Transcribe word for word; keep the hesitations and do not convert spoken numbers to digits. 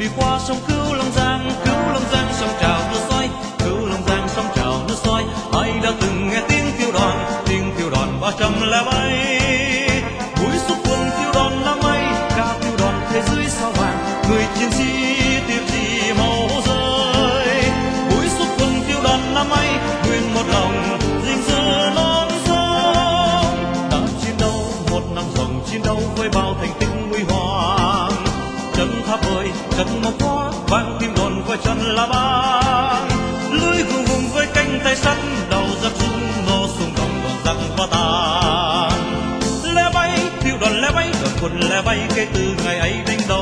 đi qua sông Cửu Long Giang, Cửu Long Giang sông trào nước soi, Cửu Long Giang sông trào nước soi. Ai đã từng nghe tiếng tiêu đoàn, tiếng tiêu đoàn ba trăm lẻ bảy. Buổi xuất quân tiêu đoàn năm ấy, ca tiêu đoàn thế giới sao vàng, người chiến sĩ tiêu chỉ màu rơi. Buổi xuất quân tiêu đoàn năm ấy, nguyện một lòng gìn giữ non sông. Đã chiến đấu một năm ròng, chiến đấu với bao thành tích huy hoàng. Chân tháp ơi, chân mộc hóa, vang tim đồn với chân la bang. Lưới hùng hùng với cánh tay sắt, đầu giáp súng nổ súng đồng đoàn giặc và tàn. Lẻ bay, tiêu đoàn lẻ bay, đoàn quân lẻ bay kể từ ngày